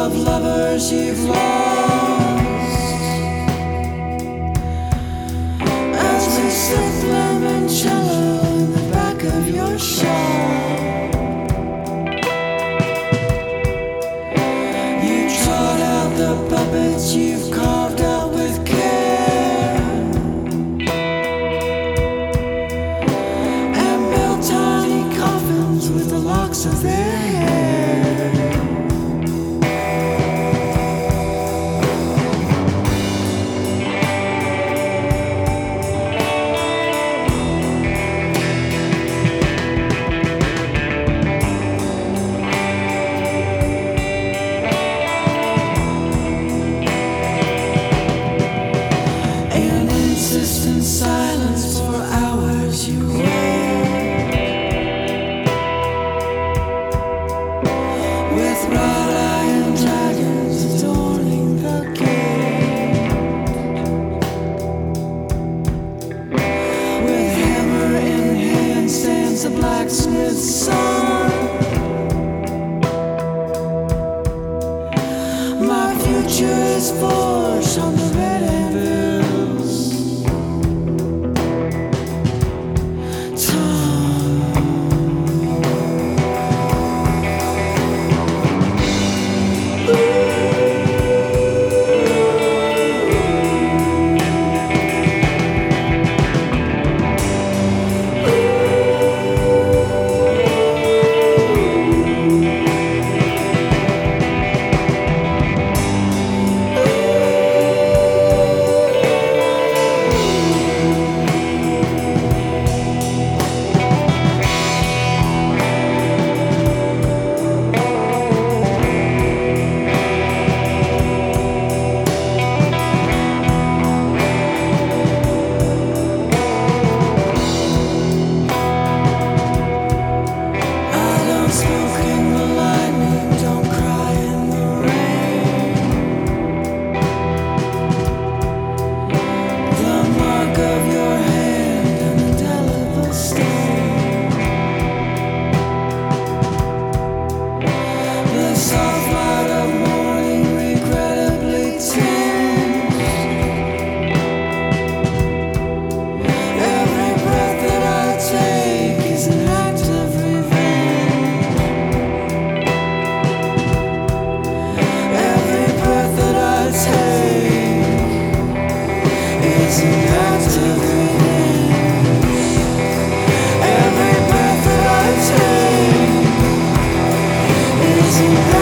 of lovers you've lost. As we sip limoncello in the back of your shop, you trot out the puppets you've carved out with care, and build tiny coffins with the locks of their hair. In silence for hours you wait, with wrought iron dragons adorning the gate, with hammer in hand stands the blacksmith's son. My future is forged on the red anvils. Every breath that I take is an